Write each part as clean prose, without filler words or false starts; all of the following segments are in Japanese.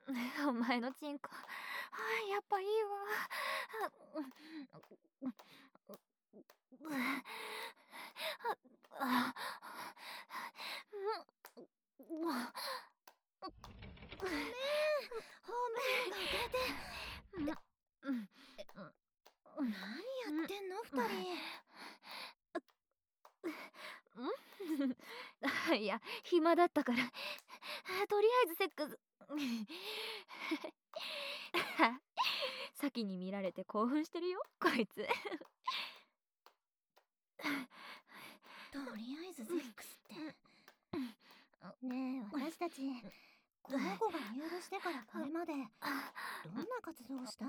お前のチンコ、やっぱいいわ。あ、 ごめん、ホームルームが遅れて。何やってんの二人。 いや、暇だったから。とりあえずセックス。先に見られて興奮してるよ、こいつ。 とりあえずセックスって。ねえ、私たちこの子が入部してからこれまでどんな活動をした？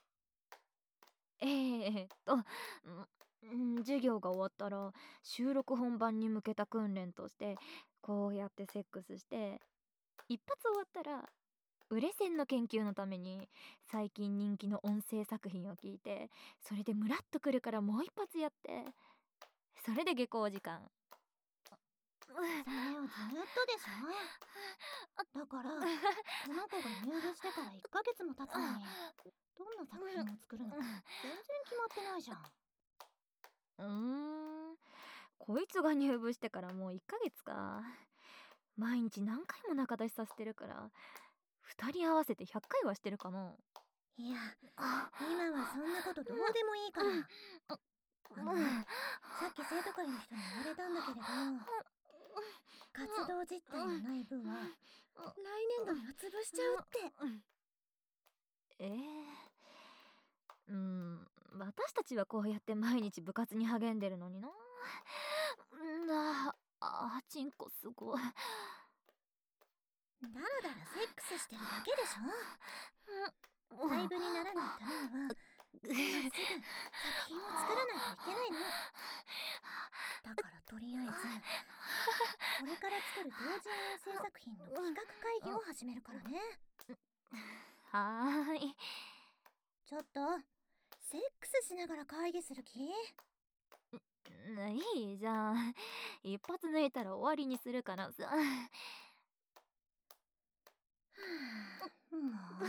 授業が終わったら収録本番に向けた訓練としてこうやってセックスして、一発終わったら売れ線の研究のために最近人気の音声作品を聞いて、それでムラっとくるからもう一発やって、それで下校時間。 それをずっとでしょ。だからこの子が入部してから1ヶ月も経つのにどんな作品を作るのか全然決まってないじゃん。 こいつが入部してからもう1ヶ月か。毎日何回も仲出しさせてるから2人合わせて100回はしてるかな。 いや、今はそんなことどうでもいいから。さっき生徒会の人に言われたんだけれど、活動実態のない部は来年度には潰しちゃうって。 私たちはこうやって毎日部活に励んでるのにな。チンコすごい。 だらだらセックスしてるだけでしょ。廃部にならないためには今すぐ作品を作らないといけないの。だからとりあえずこれから作る同人音声作品の企画会議を始めるからね。 はーい。 ちょっとセックスしながら会議する気？ いいじゃん。一発抜いたら終わりにするからさ。 もう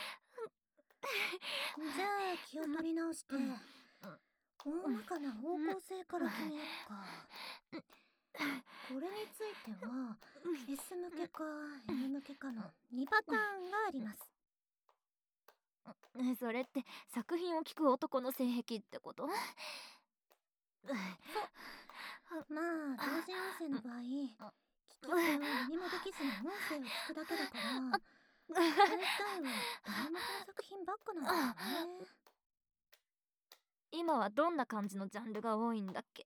じゃあ気を取り直して大まかな方向性から決めよっか。これについては S 向けか M 向けかの2パターンがあります。 それって作品を聞く男の性癖ってこと？ そう。まあ同人音声の場合聞き手は何もできずに音声を聞くだけだから大体は題目の作品ばっかなんだよね。 今はどんな感じのジャンルが多いんだっけ？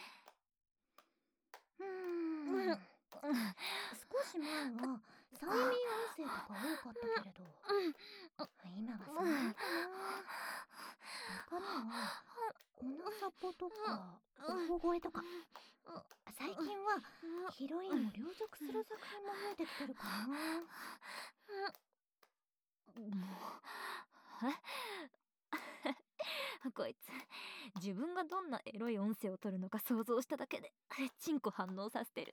少し前は催眠音声とか多かったけれど今はその辺かな。他にはおなさぽとかおほ声とか最近はヒロインを凌辱する作品も増えてきてるかな。 こいつ自分がどんなエロい音声を取るのか想像しただけでチンコ反応させてる。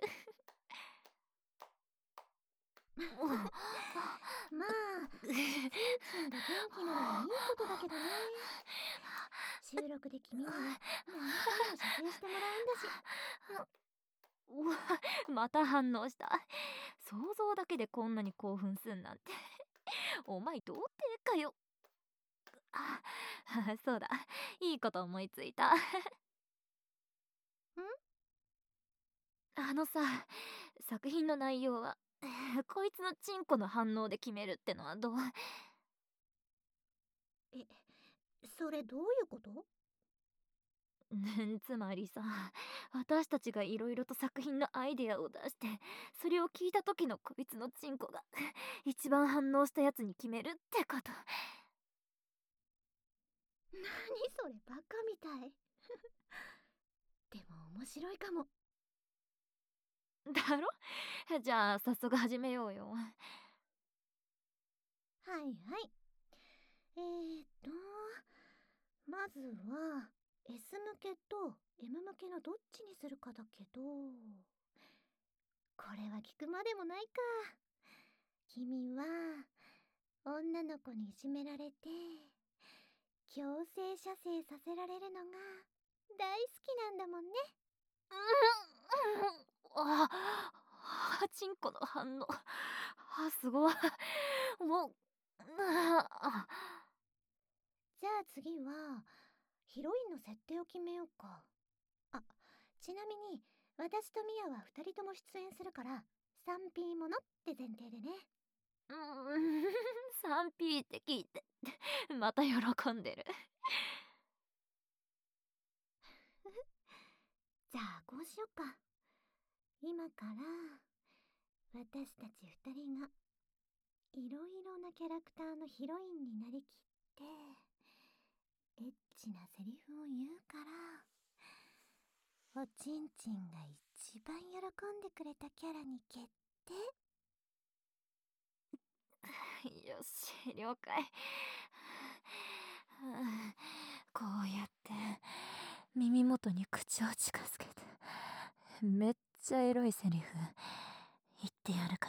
まあチンチンで元気なのはいいことだけどね。収録で君にも何回も射精してもらうんだし。 また反応した。想像だけでこんなに興奮すんなんて。お前童貞かよ。そうだ、いいこと思いついた。さ、作品の内容はこいつのチンコの反応で決めるってのはどう？ それどういうこと？ つまりさ、私たちがいろいろと作品のアイデアを出してそれを聞いた時のこいつのチンコが一番反応したやつに決めるってこと。 何それバカみたい。でも面白いかも。 だろ？じゃあ早速始めようよ。 はいはい。まずは S 向けと M 向けのどっちにするかだけど、これは聞くまでもないか。君は女の子にいじめられて強制射精させられるのが大好きなんだもんね。 チンコの反応。すごい。もう、 じゃあ次はヒロインの設定を決めようか。あ、ちなみに私とミヤは2人とも出演するから 3P ものって前提でね。 3P って聞いて、また喜んでる。 じゃあこうしよっか。今から私たち2人がいろいろなキャラクターのヒロインになりきってエッチなセリフを言うから、おちんちんが一番喜んでくれたキャラに決定。 よし、了解。こうやって耳元に口を近づけてめっちゃエロいセリフ言ってやるから。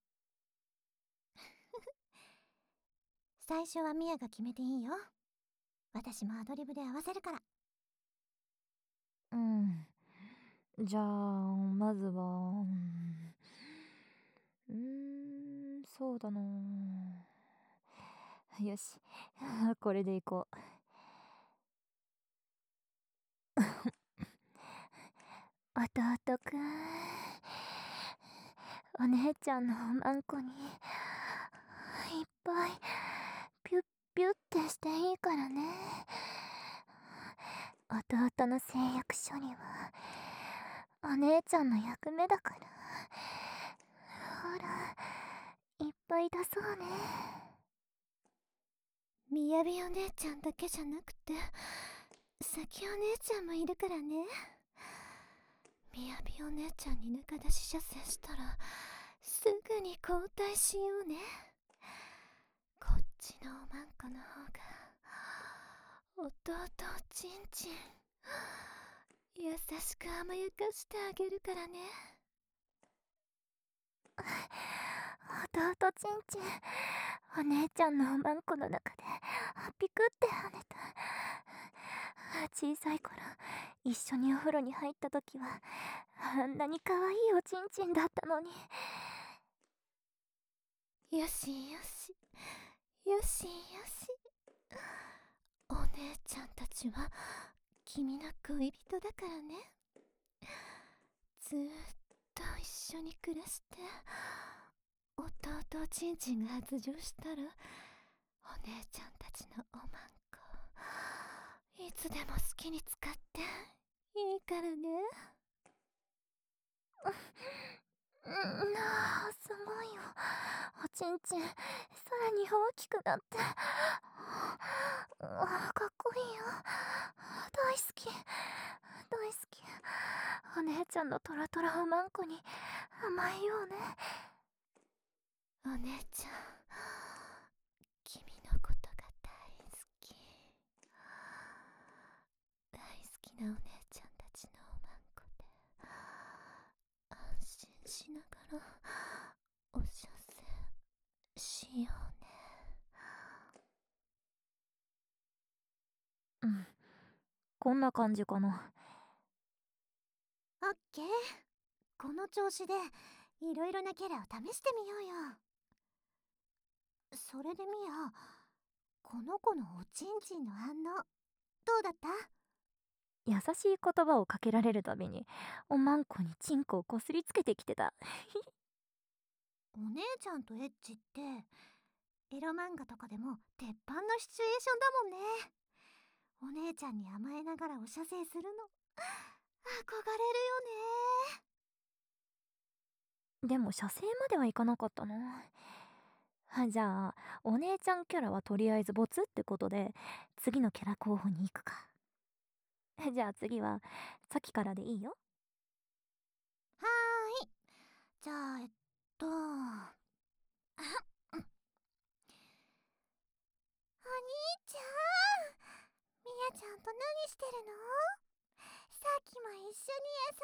最初はミヤが決めていいよ。私もアドリブで合わせるから。 じゃあまずはそうだな。よし、これでいこう。弟くん、お姉ちゃんのおまんこにいっぱいピュッピュッってしていいからね。弟の誓約書にはお姉ちゃんの役目だから、ほらいっぱい出そうね。 みやびお姉ちゃんだけじゃなくてさきお姉ちゃんもいるからね。みやびお姉ちゃんに中出し射精したらすぐに交代しようね。こっちのおまんこの方が弟おちんちん優しく甘やかしてあげるからね。 弟ちんちん、お姉ちゃんのおまんこの中でピクって跳ねた。小さい頃一緒にお風呂に入った時はあんなに可愛いおちんちんだったのに。 よしよしよしよし。お姉ちゃんたちは君の恋人だからね。ずーっと一緒に暮らして弟おちんちんが発情したらお姉ちゃんたちのおまんこいつでも好きに使っていいからね。 すごいよ、おちんちんさらに大きくなって。かっこいいよ、大好き大好き。お姉ちゃんのトロトロおまんこに甘いようね。 お姉ちゃん君のことが大好き。大好きなお姉ちゃんたちのおまんこで安心しながらお射精しようね。 こんな感じかな。 オッケー。この調子でいろいろなキャラを試してみようよ。それでミヤ、この子のおちんちんの反応どうだった？ 優しい言葉をかけられるたびにおまんこにチンコをこすりつけてきてた。 お姉ちゃんとエッチってエロ漫画とかでも鉄板のシチュエーションだもんね。お姉ちゃんに甘えながらお射精するの憧れるよね。 でも射精まではいかなかったな。じゃあお姉ちゃんキャラはとりあえずボツってことで次のキャラ候補に行くか。じゃあ次はさっきからでいいよ。 はーい。じゃあお兄ちゃん、みやちゃんと何してるの？さっきも一緒に遊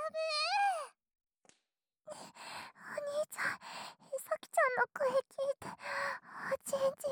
お兄ちゃん、さきちゃんの声聞いておちんち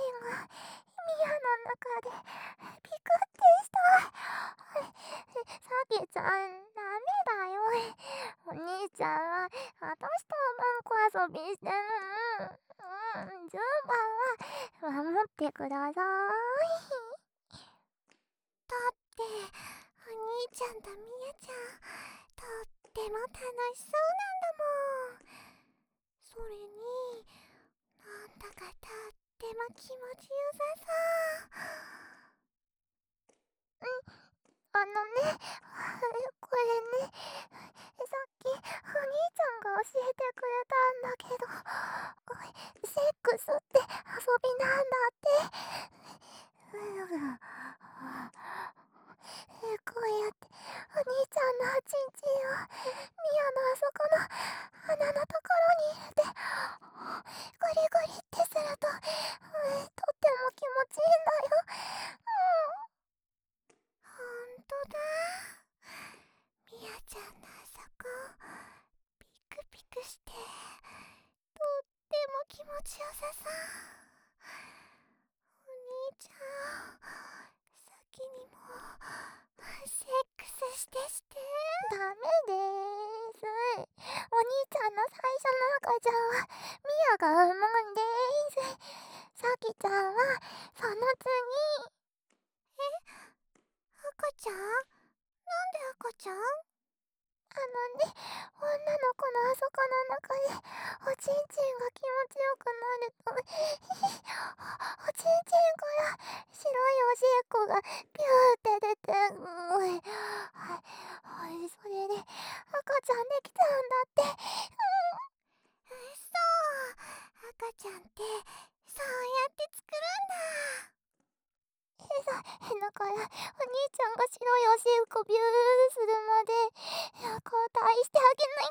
遊びしてるの。10番は守ってください。だってお兄ちゃんとみやちゃんとっても楽しそうなんだもん。それになんだかとっても気持ちよさそう。これね、さっきお兄ちゃんが教えてくれたんだけど、セックスって遊びなんだって。こうやってお兄ちゃんのおちんちんをミアのあそこの鼻のところに入れてゴリゴリってすると、とっても気持ちいいんだよ。ほんとだ。ミアちゃんのあそこピクピクしてとっても気持ちよさそう。お兄ちゃん、先にもセックスしてダメでーす。お兄ちゃんの最初の赤ちゃんはミアが産むんでーす。さきちゃんはその次。赤ちゃん？なんで赤ちゃん？女の子のあそこの中でおちんちんが気持ちよくなるとおちんちんから白いおしっこがピューって出て、それで赤ちゃんできちゃうんだって。そう、赤ちゃんってそうやって作るんだ。だからお兄ちゃんが白いおしっこビューするまで交代してあげない。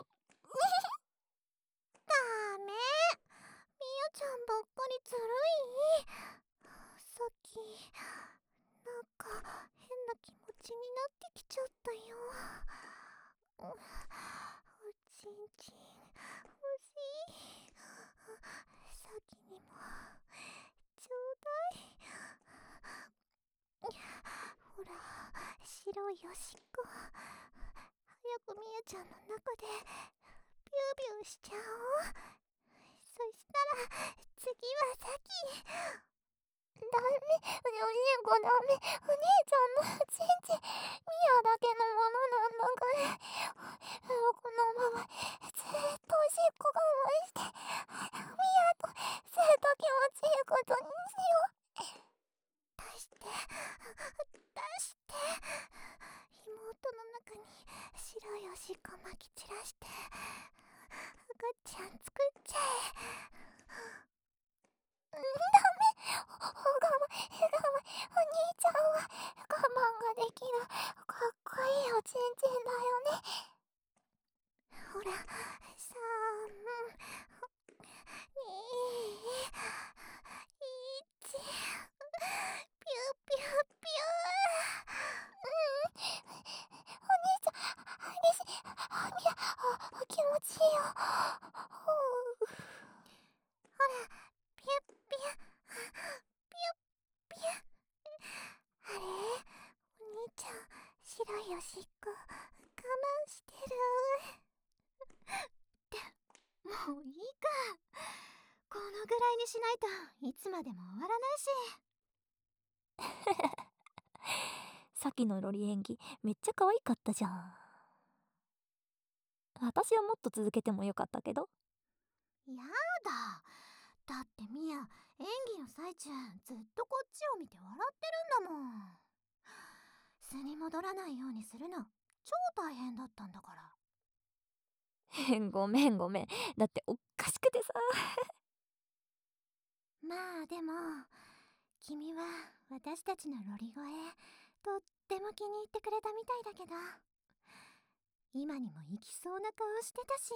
ダメ。みゆちゃんばっかりずるい。さっきなんか変な気持ちになってきちゃったよ。おちんちん欲しい。先にもちょうだい。ほら、白いおしっこ早くみゆちゃんの中でビュービューしちゃおう。そしたら次はさき。ダメ、おしっこダメ。お兄ちゃんのちんちんミアだけのものなんだから。このままずっとおしっこ我慢してミアとずっと気持ちいいことにしよう。出して妹の中に白いおしっこまき散らして赤ちゃん作っちゃえ。ダメ。お兄ちゃんは我慢ができるかっこいいおちんちんだよね。ほら、3、2、1、ピューピューピュー。お兄ちゃん、気持ちいいよ。ほら、ピュッピュッピュッピュッ。あれ、お兄ちゃん白いおしっこ我慢してる。もういいか。このぐらいにしないといつまでも終わらないし。 さっきのロリ演技めっちゃ可愛かったじゃん。私はもっと続けてもよかったけど。 やだ。だってミヤ、演技の最中ずっとこっちを見て笑ってるんだもん。素に戻らないようにするの超大変だったんだから。 ごめん。だっておかしくてさ。 まあでも、君は私たちのロリ声とっても気に入ってくれたみたいだけど、今にも行きそうな顔してたし。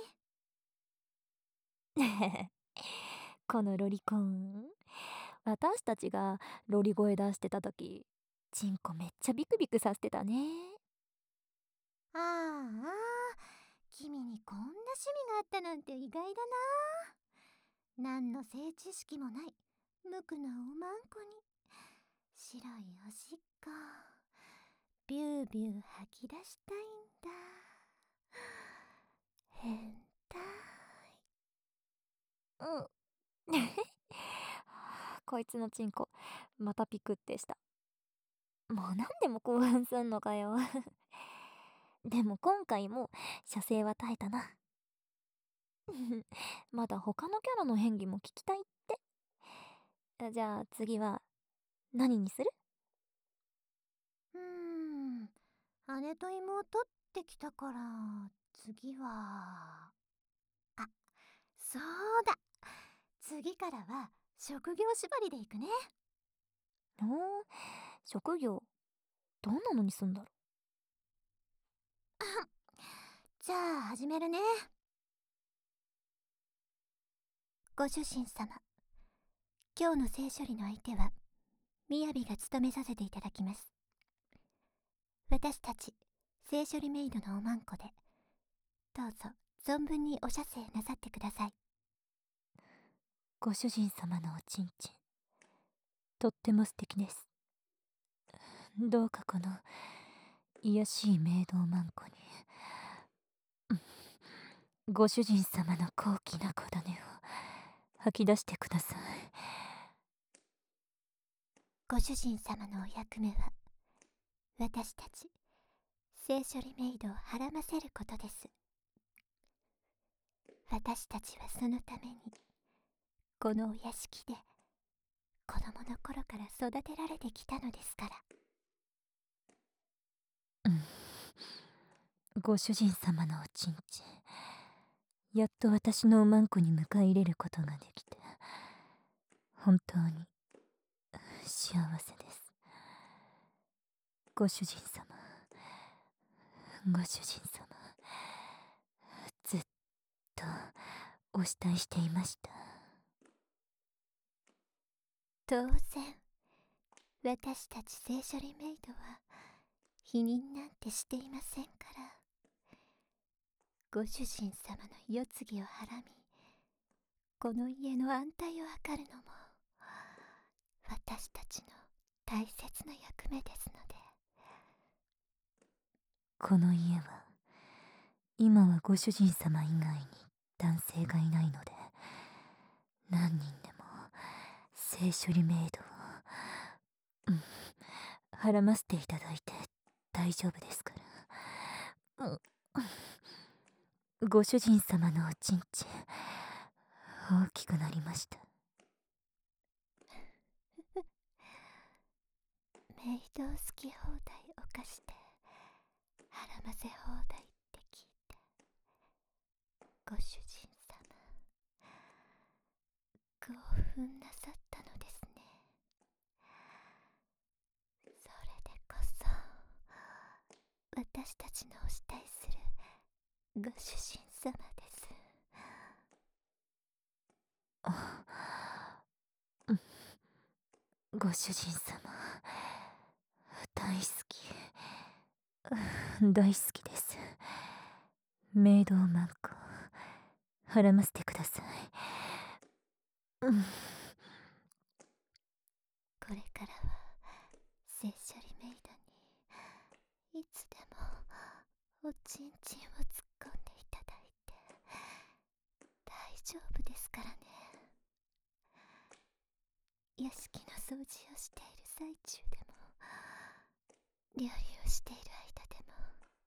このロリコン、私たちがロリ声出してた時チンコめっちゃビクビクさせてたね。 ああ、君にこんな趣味があったなんて意外だな。何の性知識もない無垢なおまんこに白いおしっこビュービュー吐き出したいんだ。変態。 こいつのチンコまたピクってした。もう何でも興奮すんのかよ。でも今回も射精は耐えたな。まだ他のキャラの演技も聞きたいって。じゃあ次は何にする？ 姉と妹ってきたから次はそうだ、次からは職業縛りでいくね。 職業どんなのにすんだろじゃあ始めるね。ご主人様、今日の性処理の相手はみやびが務めさせていただきます。私たち性処理メイドのおまんこでどうぞ存分にお射精なさってください。 ご主人様のおちんちんとっても素敵です。どうかこの卑しいメイドおまんこにご主人様の高貴な小種を吐き出してください。 ご主人様のお役目は私たち性処理メイドをはらませることです。私たちはそのためにこのお屋敷で子供の頃から育てられてきたのですから。 ご主人様のおちんちん、やっと私のおまんこに迎え入れることができて本当に幸せです。ご主人様、ご主人様、ずっとお慕いしていました。 当然私たち性処理メイドは否認なんてしていませんから。ご主人様の世継ぎをはらみこの家の安泰を図るのも私たちの大切な役目ですので。 この家は今はご主人様以外に男性がいないので何人でも性処理メイドをはらませていただいて大丈夫ですから。ご主人様のおちんちん大きくなりました。 メイド好き放題犯してはらませ放題って聞いて、ご主人様興奮なさったのですね。それでこそ私たちのお慕いするご主人様です。 ご主人様大好き大好きです。メイドをマンコはらませてください。 これからは性処理メイドにいつでもおちんちんを突っ込んでいただいて大丈夫ですからね。屋敷の掃除をしている最中でも料理をしている間でも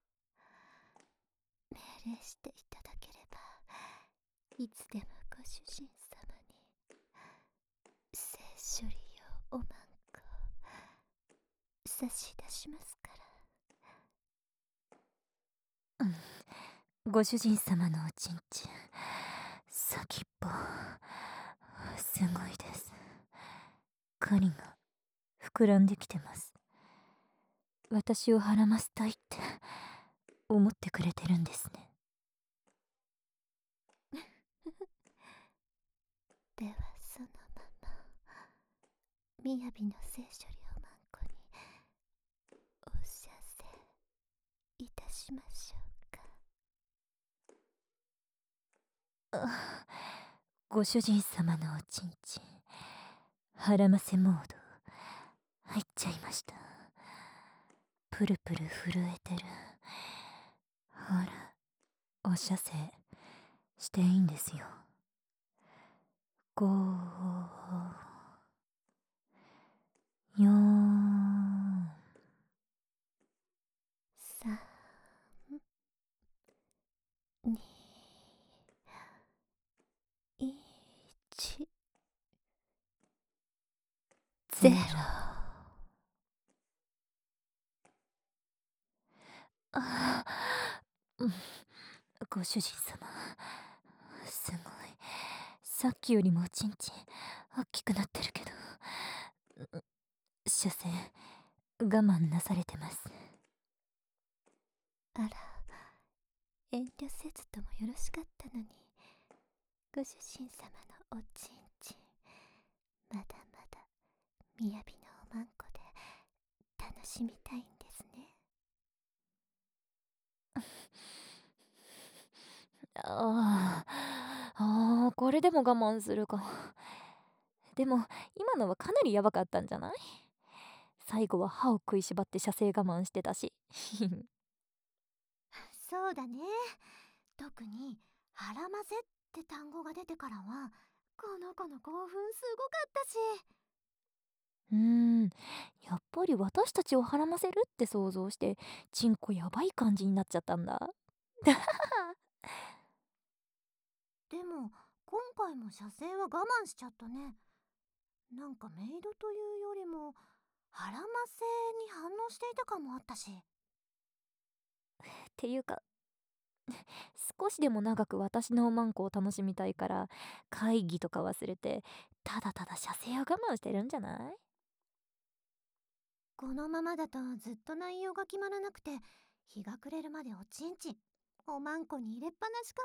命令していただければいつでもご主人様に性処理用おまんこ差し出しますから。 ご主人様のおちんちん先っぽすごいです。狩りが膨らんできてます。私をはらませたいって思ってくれてるんですね。 ではそのままみやびの性処理おまんこにお射精いたしましょうか。 ご主人様のおちんちんはらませモード入っちゃいました。プルプル震えてる。ほらお射精していいんですよ。ゴーよー。 3、2、1、0。 あー、うん、ご主人様、すごい。さっきよりもおちんちん大きくなってるけど、射精我慢なされてます。 あら、遠慮せずともよろしかったのに、ご主人様のおちんちん、まだまだ雅のおまんこで楽しみたいんですね。 これでも我慢するか。でも今のはかなりヤバかったんじゃない？最後は歯を食いしばって射精我慢してたし。 そうだね。特に腹ませって単語が出てからは、この子の興奮すごかったし。 やっぱり私たちを孕ませるって想像してチンコやばい感じになっちゃったんだ。 でも今回も射精は我慢しちゃったね。なんかメイドというよりも腹ませに反応していた感もあったし。 っていうか、少しでも長く私のおまんこを楽しみたいから会議とか忘れてただただ射精を我慢してるんじゃない？ このままだとずっと内容が決まらなくて、日が暮れるまでおちんちんおまんこに入れっぱなしか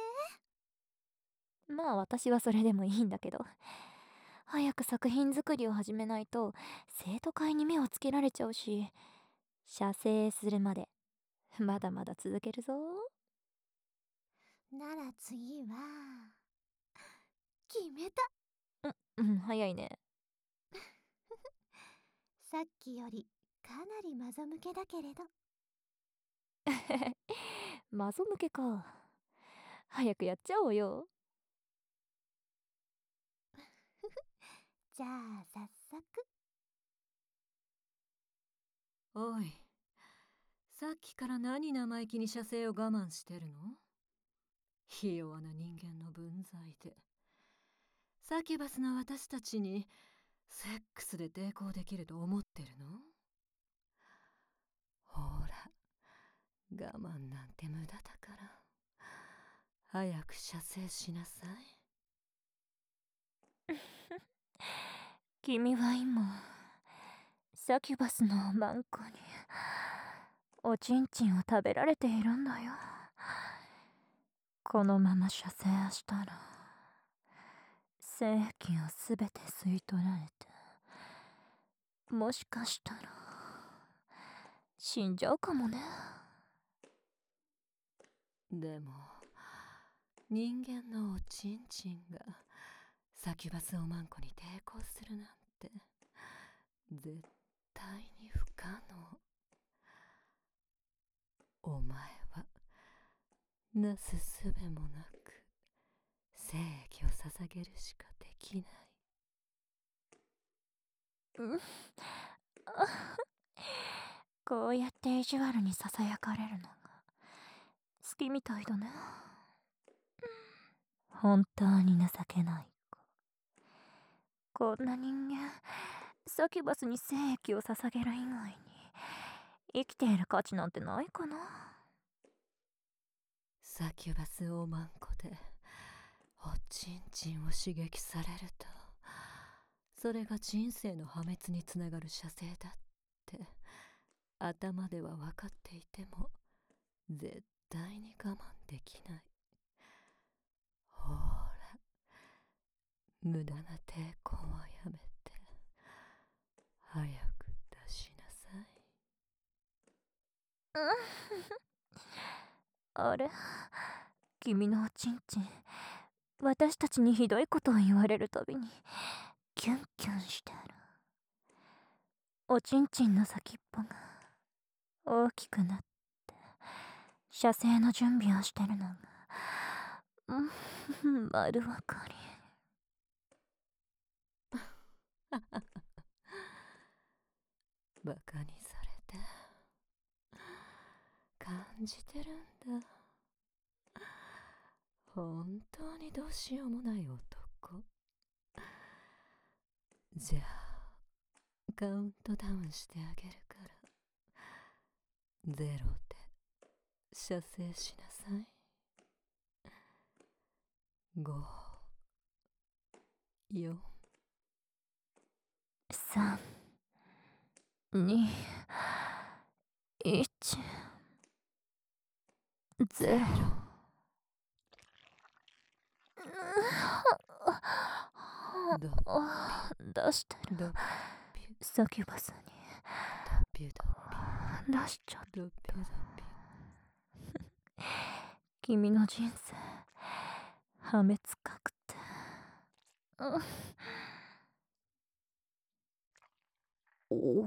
もね。 まあ私はそれでもいいんだけど、早く作品作りを始めないと生徒会に目をつけられちゃうし、射精するまでまだまだ続けるぞ。 なら次は決めた。 早いね。 さっきよりかなりマゾ向けだけれど。 マゾ向けか。早くやっちゃおうよ。 じゃあ早速。 おい、さっきから何生意気に射精を我慢してるの？ひ弱な人間の分際でサキュバスの私たちにセックスで抵抗できると思ってるの？ほら、我慢なんて無駄だから、早く射精しなさい。 君は今サキュバスのマンコにおちんちんを食べられているんだよ。このまま射精したら精液をすべて吸い取られて、もしかしたら死んじゃうかもね。 でも人間のおちんちんがサキュバスおまんこに抵抗するなんて絶対に不可能。お前はなすすべもなく精液を捧げるしかできない。 こうやって意地悪にささやかれるのが好きみたいだね。本当に情けない子。こんな人間サキュバスに精液を捧げる以外に生きている価値なんてないかな。 サキュバスおまんこでおちんちんを刺激されると、それが人生の破滅につながる射精だって頭では分かっていても絶対に我慢できない。ほら、無駄な抵抗はやめて早く出しなさい。 あれ、君のおちんちん私たちにひどいことを言われるたびにキュンキュンしてる。おちんちんの先っぽが大きくなって射精の準備をしてるのが丸わかり。 バカにされて感じてるんだ。本当にどうしようもない男。じゃあカウントダウンしてあげるから、ゼロで射精しなさい。5、4、 3、2、1、0。 ド出してドる。サキュバスにピュド出しちゃった。 ドピュドピ君の人生破滅確定。お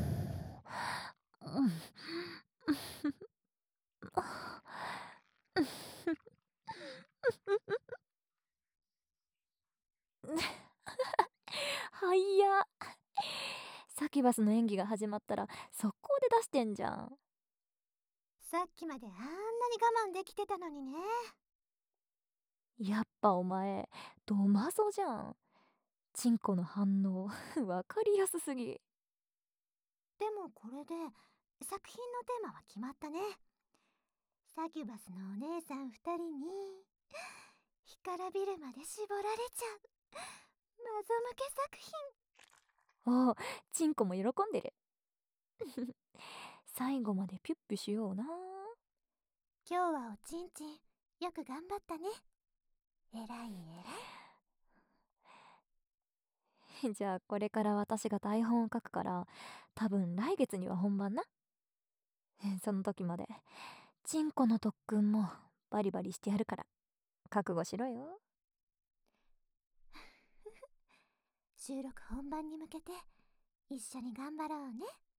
はいや。サキュバスの演技が始まったら速攻で出してんじゃん。 さっきまであんなに我慢できてたのにね。 やっぱお前ドマゾじゃん。チンコの反応わかりやすすぎ。 でもこれで作品のテーマは決まったね。サキュバスのお姉さん2人に干からびるまで絞られちゃう謎向け作品。 おお、チンコも喜んでる。最後までピュッピュしような。 今日はおちんちんよく頑張ったね。えらいじゃあこれから私が台本を書くから多分来月には本番な。その時までチンコの特訓もバリバリしてやるから覚悟しろよ。 収録本番に向けて一緒に頑張ろうね。